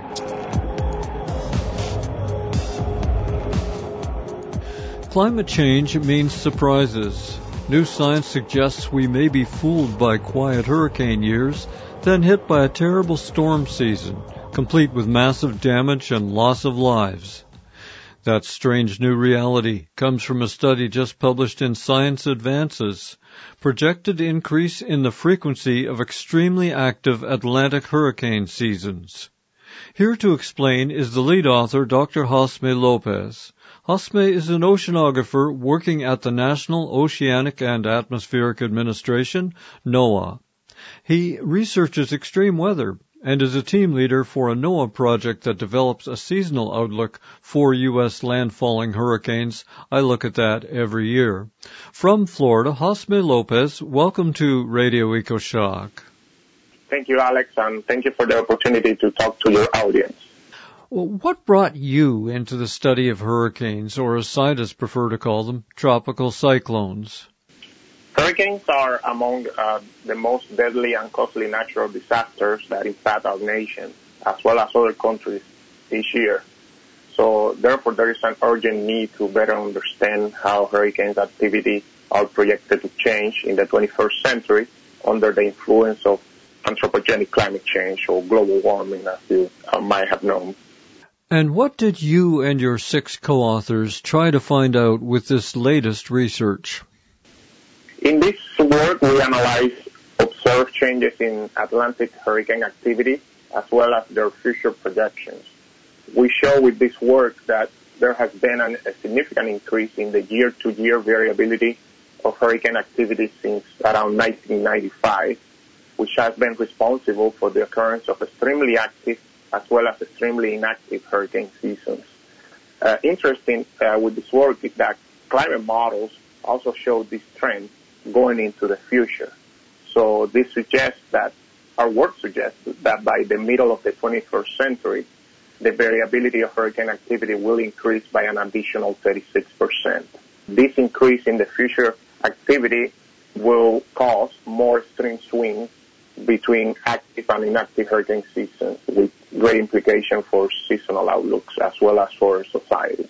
Climate change means surprises. New science suggests we may be fooled by quiet hurricane years, then hit by a terrible storm season, complete with massive damage and loss of lives. That strange new reality comes from a study just published in Science Advances. Projected increase in the frequency of extremely active Atlantic hurricane seasons. Here to explain is the lead author, Dr. Josme Lopez. Josme is an oceanographer working at the National Oceanic and Atmospheric Administration, NOAA. He researches extreme weather and is a team leader for a NOAA project that develops a seasonal outlook for U.S. landfalling hurricanes. I look at that every year. From Florida, Josme Lopez, welcome to Radio EcoShock. Thank you, Alex, and thank you for the opportunity to talk to your audience. Well, what brought you into the study of hurricanes, or as scientists prefer to call them, tropical cyclones? Hurricanes are among the most deadly and costly natural disasters that impact our nation, as well as other countries this year. So, therefore, there is an urgent need to better understand how hurricanes activity are projected to change in the 21st century under the influence of anthropogenic climate change, or global warming, as you might have known. And what did you and your 6 co-authors try to find out with this latest research? In this work, we analyze observed changes in Atlantic hurricane activity as well as their future projections. We show with this work that there has been a significant increase in the year-to-year variability of hurricane activity since around 1995, which has been responsible for the occurrence of extremely active as well as extremely inactive hurricane seasons. Interesting with this work is that climate models also show this trend going into the future. So this suggests that, our work suggests that by the middle of the 21st century, the variability of hurricane activity will increase by an additional 36%. This increase in the future activity will cause more extreme swings between active and inactive hurricane seasons, with great implication for seasonal outlooks as well as for society.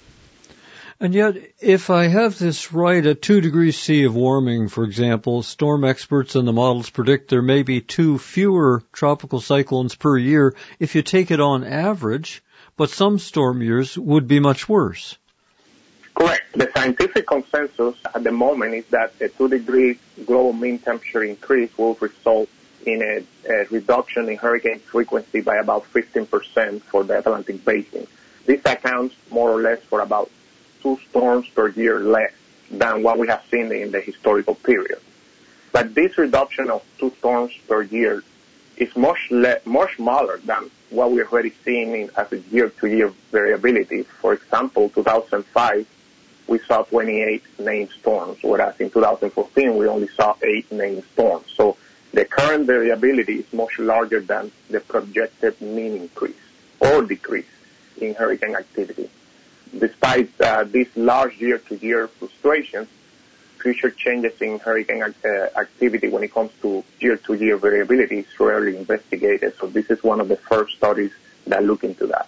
And yet, if I have this right, at 2 degrees C of warming, for example, storm experts and the models predict there may be 2 fewer tropical cyclones per year if you take it on average, but some storm years would be much worse. Correct. The scientific consensus at the moment is that a 2-degree global mean temperature increase will result in a reduction in hurricane frequency by about 15% for the Atlantic basin. This accounts more or less for about 2 storms per year less than what we have seen in the historical period. But this reduction of 2 storms per year is much smaller than what we're already seeing as a year-to-year variability. For example, 2005, we saw 28 named storms, whereas in 2014, we only saw 8 named storms. So the current variability is much larger than the projected mean increase or decrease in hurricane activity. Despite these large year-to-year fluctuations, future changes in hurricane activity when it comes to year-to-year variability is rarely investigated. So this is one of the first studies that look into that.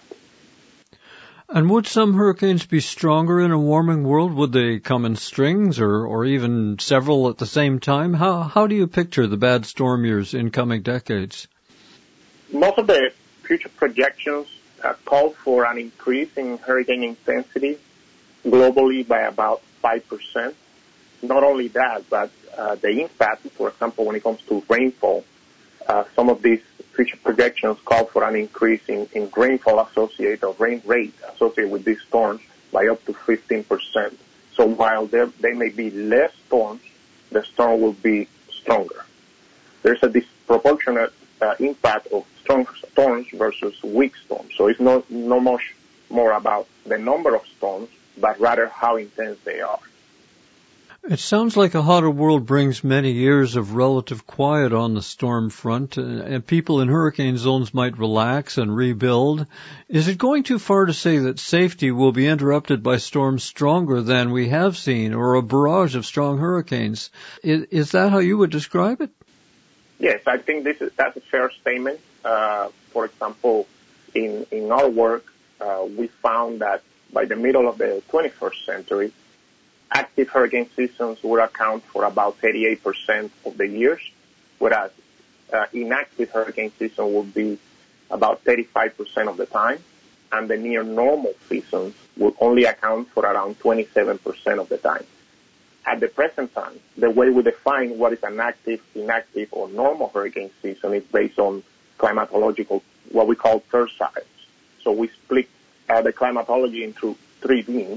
And would some hurricanes be stronger in a warming world? Would they come in strings or even several at the same time? How do you picture the bad storm years in coming decades? Most of the future projections call for an increase in hurricane intensity globally by about 5%. Not only that, but the impact, for example, when it comes to rainfall, some of these future projections call for an increase in rainfall associated, or rain rate associated with these storms by up to 15%. So while there may be less storms, the storm will be stronger. There's a disproportionate impact of strong storms versus weak storms. So it's not much more about the number of storms, but rather how intense they are. It sounds like a hotter world brings many years of relative quiet on the storm front, and people in hurricane zones might relax and rebuild. Is it going too far to say that safety will be interrupted by storms stronger than we have seen, or a barrage of strong hurricanes? Is that how you would describe it? Yes, I think that's a fair statement. For example, In our work, we found that by the middle of the 21st century, active hurricane seasons would account for about 38% of the years, whereas inactive hurricane season would be about 35% of the time, and the near normal seasons will only account for around 27% of the time. At the present time, the way we define what is an active, inactive, or normal hurricane season is based on climatological, what we call terciles. So we split the climatology into three beams,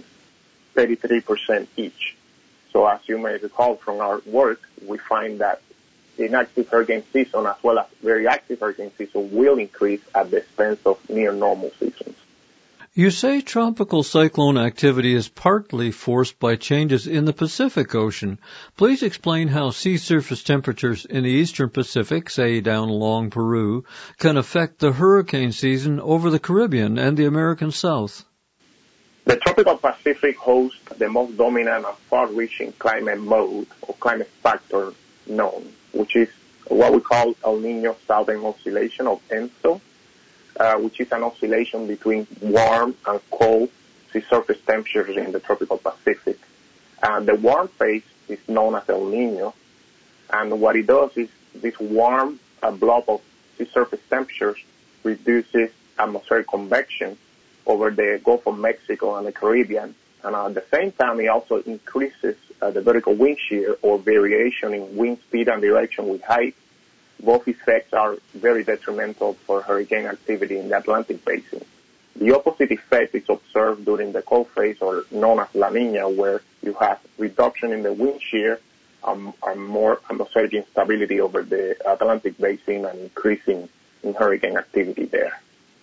33% each. So as you may recall from our work, we find that the inactive hurricane season as well as very active hurricane season will increase at the expense of near normal seasons. You say tropical cyclone activity is partly forced by changes in the Pacific Ocean. Please explain how sea surface temperatures in the eastern Pacific, say down along Peru, can affect the hurricane season over the Caribbean and the American South. The tropical Pacific hosts the most dominant and far-reaching climate mode or climate factor known, which is what we call El Niño Southern Oscillation, or ENSO, which is an oscillation between warm and cold sea surface temperatures in the tropical Pacific. And the warm phase is known as El Niño, and what it does is this warm blob of sea surface temperatures reduces atmospheric convection over the Gulf of Mexico and the Caribbean, and at the same time it also increases the vertical wind shear or variation in wind speed and direction with height. Both effects are very detrimental for hurricane activity in the Atlantic basin. The opposite effect is observed during the cold phase, or known as La Niña, where you have reduction in the wind shear and more atmospheric instability over the Atlantic basin and increasing in hurricane activity there.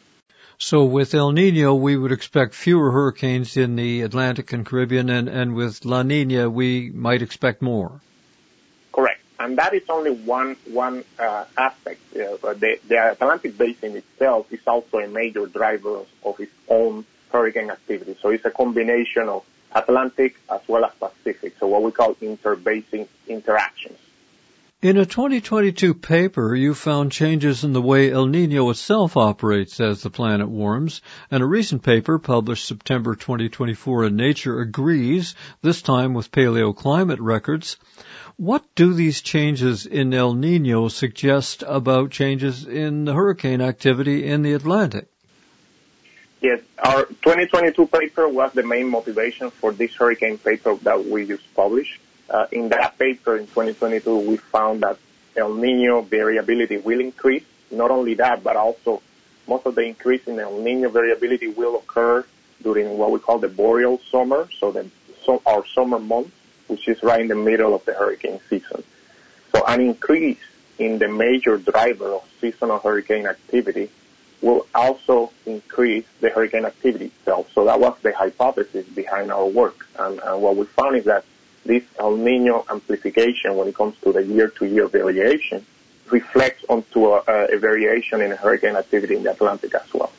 So with El Niño, we would expect fewer hurricanes in the Atlantic and Caribbean, and with La Niña, we might expect more. Correct. And that is only one aspect. The Atlantic basin itself is also a major driver of its own hurricane activity. So it's a combination of Atlantic as well as Pacific, so what we call interbasin interactions. In a 2022 paper, you found changes in the way El Niño itself operates as the planet warms, and a recent paper published September 2024 in Nature agrees, this time with paleoclimate records. What do these changes in El Niño suggest about changes in the hurricane activity in the Atlantic? Yes, our 2022 paper was the main motivation for this hurricane paper that we just published. In that paper in 2022, we found that El Niño variability will increase. Not only that, but also most of the increase in El Niño variability will occur during what we call the boreal summer, so our summer months, which is right in the middle of the hurricane season. So an increase in the major driver of seasonal hurricane activity will also increase the hurricane activity itself. So that was the hypothesis behind our work. And what we found is that this El Niño amplification, when it comes to the year-to-year variation, reflects onto a variation in hurricane activity in the Atlantic as well.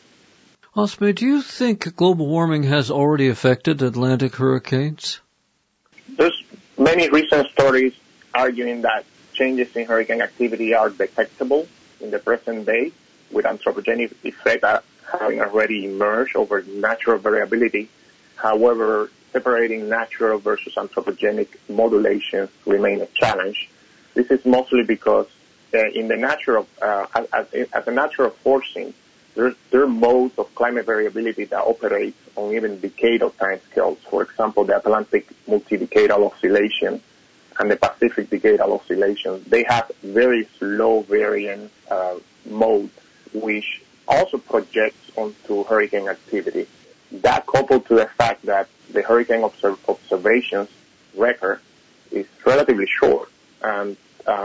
Osme, do you think global warming has already affected Atlantic hurricanes? There's many recent studies arguing that changes in hurricane activity are detectable in the present day, with anthropogenic effect having already emerged over natural variability. However, separating natural versus anthropogenic modulations remain a challenge. This is mostly because in the natural, as a natural forcing, there are modes of climate variability that operate on even decadal timescales. For example, the Atlantic multi-decadal oscillation and the Pacific decadal oscillation. They have very slow variant mode, which also projects onto hurricane activity. That coupled to the fact that the hurricane observations record is relatively short and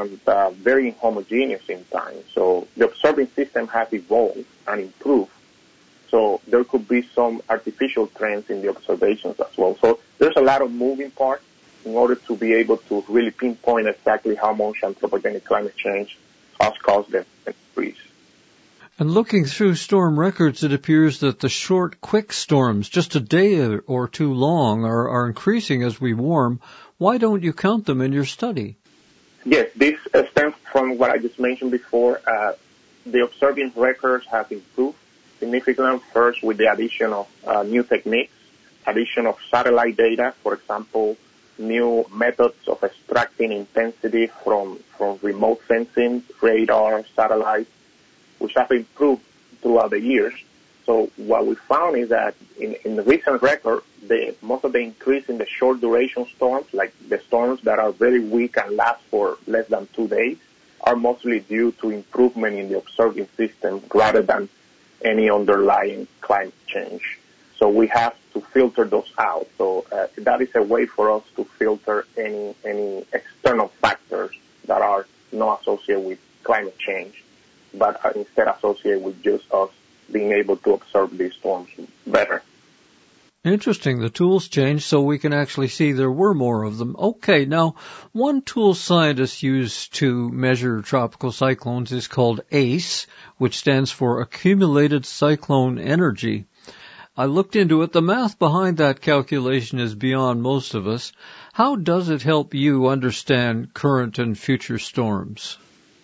very homogeneous in time. So the observing system has evolved and improved. So there could be some artificial trends in the observations as well. So there's a lot of moving parts in order to be able to really pinpoint exactly how much anthropogenic climate change has caused the increase. And looking through storm records, it appears that the short, quick storms, just a day or two long, are increasing as we warm. Why don't you count them in your study? Yes, this stems from what I just mentioned before. The observing records have improved, significantly. First, with the addition of new techniques, addition of satellite data, for example, new methods of extracting intensity from remote sensing, radar, satellites, which have improved throughout the years. So what we found is that in the recent record, most of the increase in the short duration storms, like the storms that are very weak and last for less than 2 days, are mostly due to improvement in the observing system rather than any underlying climate change. So we have to filter those out. So that is a way for us to filter any external factors that are not associated with climate change, but are instead associated with just us being able to observe these storms better. Interesting. The tools changed so we can actually see there were more of them. Okay, now, one tool scientists use to measure tropical cyclones is called ACE, which stands for Accumulated Cyclone Energy. I looked into it. The math behind that calculation is beyond most of us. How does it help you understand current and future storms?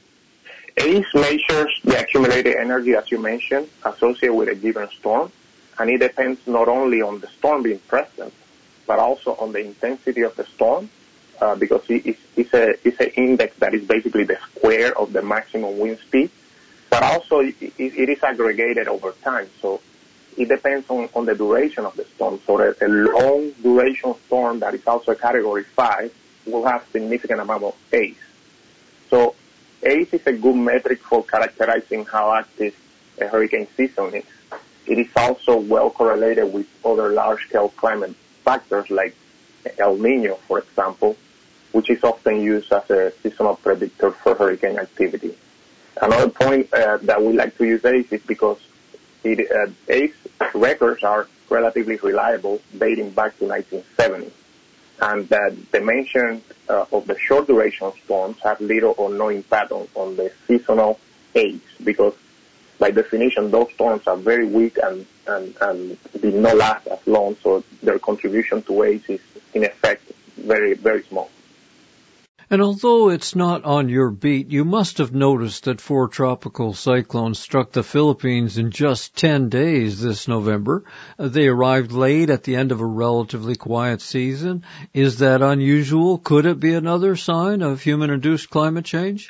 ACE measures the accumulated energy, as you mentioned, associated with a given storm, and it depends not only on the storm being present, but also on the intensity of the storm, because it's an index that is basically the square of the maximum wind speed, but also it is aggregated over time, so it depends on the duration of the storm. So a long duration storm that is also a Category 5 will have significant amount of ACE. So ACE is a good metric for characterizing how active a hurricane season is. It is also well correlated with other large-scale climate factors like El Niño, for example, which is often used as a seasonal predictor for hurricane activity. Another point that we like to use ACE is because ACE records are relatively reliable, dating back to 1970. And the dimensions of the short duration storms have little or no impact on the seasonal ACE, because by definition those storms are very weak and did not last as long, so their contribution to ACE is in effect very, very small. And although it's not on your beat, you must have noticed that 4 tropical cyclones struck the Philippines in just 10 days this November. They arrived late at the end of a relatively quiet season. Is that unusual? Could it be another sign of human-induced climate change?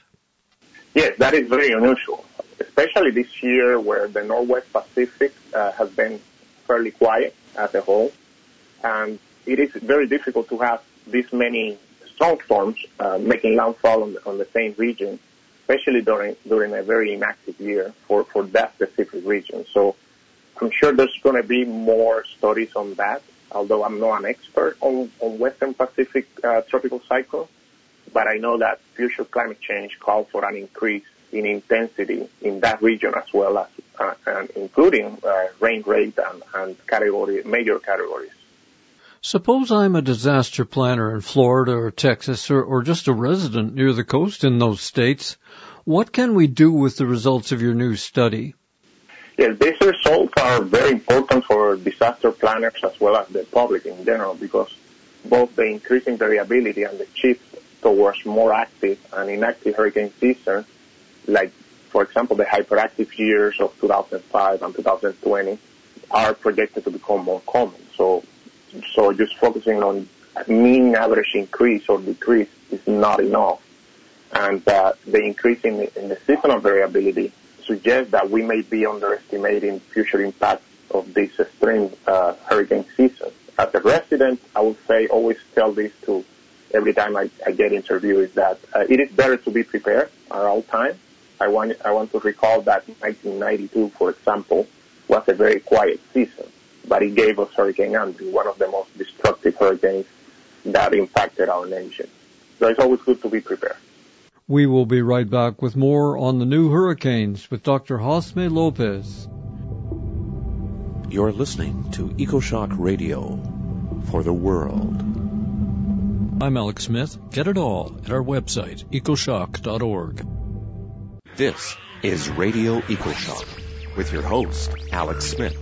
Yes, that is very unusual, especially this year where the Northwest Pacific has been fairly quiet as a whole. And it is very difficult to have this many strong storms making landfall on the same region, especially during a very inactive year for that specific region. So I'm sure there's going to be more studies on that, although I'm not an expert on Western Pacific tropical cyclones, but I know that future climate change calls for an increase in intensity in that region as well as and including rain rate and major categories. Suppose I'm a disaster planner in Florida or Texas or just a resident near the coast in those states. What can we do with the results of your new study? Yes, these results are very important for disaster planners as well as the public in general, because both the increasing variability and the shift towards more active and inactive hurricane seasons, like, for example, the hyperactive years of 2005 and 2020, are projected to become more common. So just focusing on mean average increase or decrease is not enough. And the increase in the seasonal variability suggests that we may be underestimating future impacts of this extreme hurricane season. As a resident, I would say always tell this to every time I get interviewed, is that it is better to be prepared at all times. I want to recall that 1992, for example, was a very quiet season, but it gave us Hurricane Andrew, one of the most destructive hurricanes that impacted our nation. So it's always good to be prepared. We will be right back with more on the new hurricanes with Dr. Josme Lopez. You're listening to EcoShock Radio for the world. I'm Alex Smith. Get it all at our website, ecoshock.org. This is Radio EcoShock with your host, Alex Smith.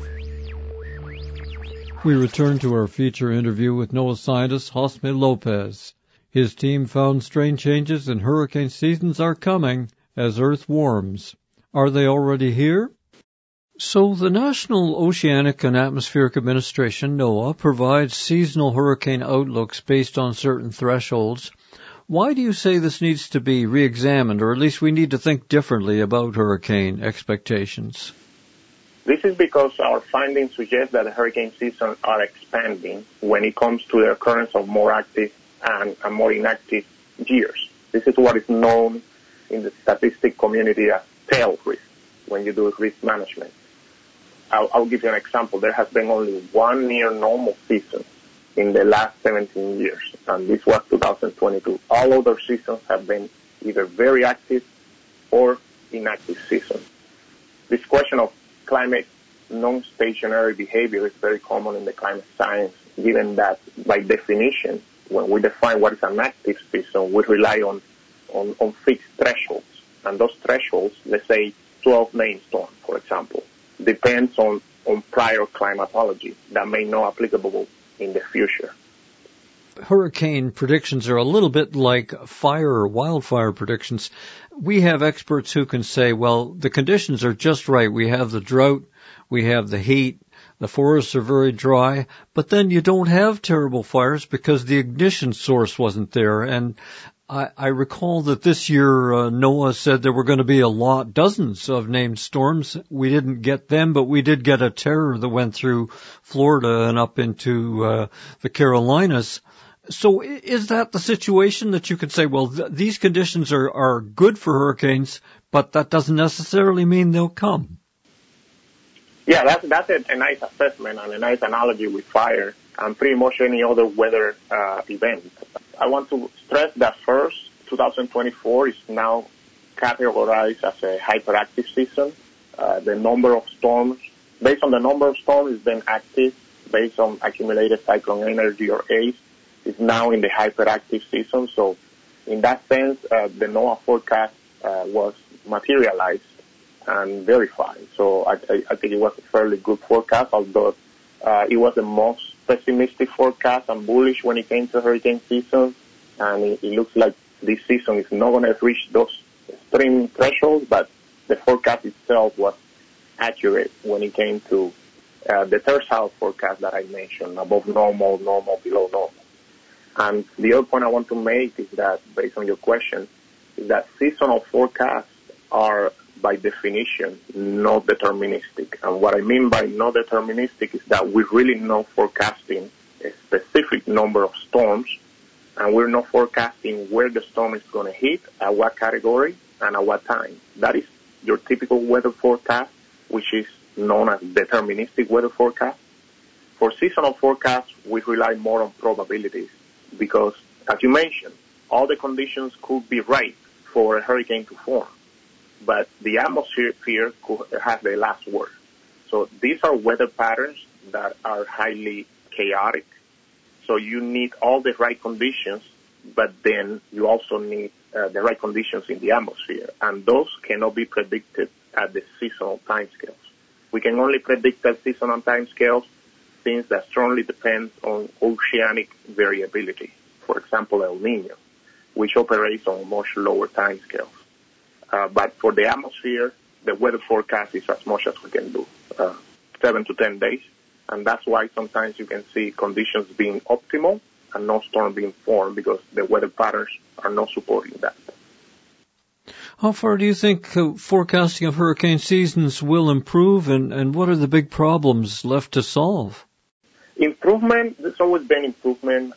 We return to our feature interview with NOAA scientist Josme Lopez. His team found strange changes in hurricane seasons are coming as Earth warms. Are they already here? So the National Oceanic and Atmospheric Administration, NOAA, provides seasonal hurricane outlooks based on certain thresholds. Why do you say this needs to be re-examined, or at least we need to think differently about hurricane expectations? This is because our findings suggest that the hurricane seasons are expanding when it comes to the occurrence of more active and more inactive years. This is what is known in the statistic community as tail risk when you do risk management. I'll give you an example. There has been only one near normal season in the last 17 years, and this was 2022. All other seasons have been either very active or inactive seasons. This question of climate non-stationary behavior is very common in the climate science, given that by definition, when we define what is an active season, we rely on fixed thresholds. And those thresholds, let's say 12 named storm, for example, depends on prior climatology that may not be applicable in the future. Hurricane predictions are a little bit like fire or wildfire predictions. We have experts who can say, well, the conditions are just right. We have the drought, we have the heat, the forests are very dry, but then you don't have terrible fires because the ignition source wasn't there. And I recall that this year NOAA said there were going to be dozens of named storms. We didn't get them, but we did get a terror that went through Florida and up into the Carolinas. So is that the situation that you could say, well, these conditions are good for hurricanes, but that doesn't necessarily mean they'll come? Yeah, that's a nice assessment and a nice analogy with fire and pretty much any other weather event. I want to stress that first, 2024 is now categorized as a hyperactive season. The number of storms, based on the number of storms, has been active based on accumulated cyclone energy or ACE, is now in the hyperactive season. So in that sense, the NOAA forecast was materialized and verified. So I think it was a fairly good forecast, although it was the most pessimistic forecast and bullish when it came to hurricane season. And it looks like this season is not going to reach those extreme thresholds, but the forecast itself was accurate when it came to the tercile forecast that I mentioned, above normal, normal, below normal. And the other point I want to make is that, based on your question, is that seasonal forecasts are, by definition, not deterministic. And what I mean by not deterministic is that we're really not forecasting a specific number of storms, and we're not forecasting where the storm is going to hit, at what category, and at what time. That is your typical weather forecast, which is known as deterministic weather forecast. For seasonal forecasts, we rely more on probabilities because, as you mentioned, all the conditions could be right for a hurricane to form, but the atmosphere could have the last word. So these are weather patterns that are highly chaotic. So you need all the right conditions, but then you also need the right conditions in the atmosphere, and those cannot be predicted at the seasonal timescales. We can only predict the seasonal timescales things that strongly depend on oceanic variability. For example, El Niño, which operates on much lower timescales. But for the atmosphere, the weather forecast is as much as we can do, 7 to 10 days. And that's why sometimes you can see conditions being optimal and no storm being formed because the weather patterns are not supporting that. How far do you think forecasting of hurricane seasons will improve, and what are the big problems left to solve? Improvement, there's always been improvement.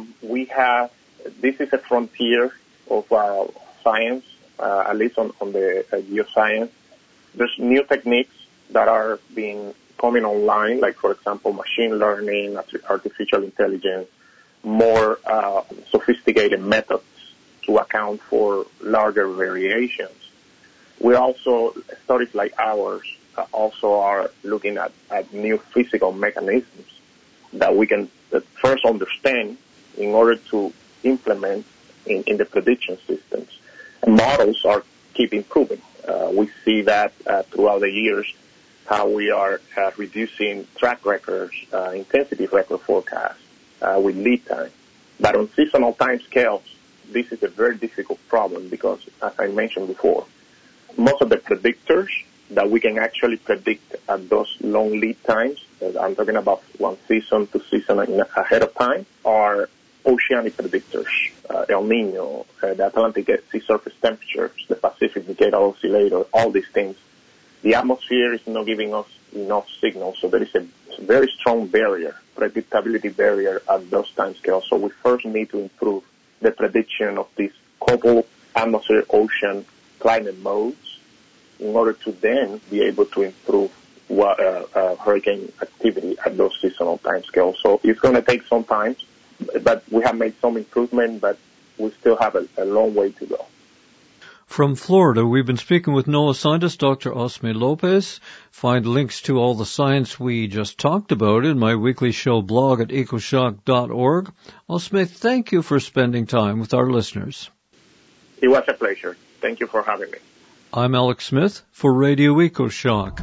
This is a frontier of science, at least on the geoscience. There's new techniques that are coming online, like, for example, machine learning, artificial intelligence, more sophisticated methods to account for larger variations. We also, studies like ours, also are looking at new physical mechanisms that we can first understand in order to implement in the prediction systems. And models keep improving. We see that throughout the years, how we are reducing track records, intensity record forecasts with lead time. But on seasonal time scales, this is a very difficult problem because, as I mentioned before, most of the predictors that we can actually predict at those long lead times, I'm talking about 1 season, 2 seasons ahead of time, are oceanic predictors. El Nino, the Atlantic sea surface temperatures, the Pacific Decadal Oscillator, all these things. The atmosphere is not giving us enough signal, so there is a very strong barrier, predictability barrier at those time scales. So we first need to improve the prediction of these couple atmosphere ocean climate modes in order to then be able to improve hurricane activity at those seasonal time scales. So it's going to take some time, but we have made some improvement, but we still have a long way to go. From Florida, we've been speaking with NOAA scientist Dr. Osme Lopez. Find links to all the science we just talked about in my weekly show blog at ecoshock.org. Osme, thank you for spending time with our listeners. It was a pleasure. Thank you for having me. I'm Alex Smith for Radio EcoShock.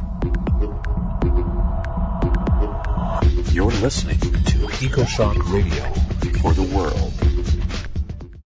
You're listening to EcoShock Radio for the world.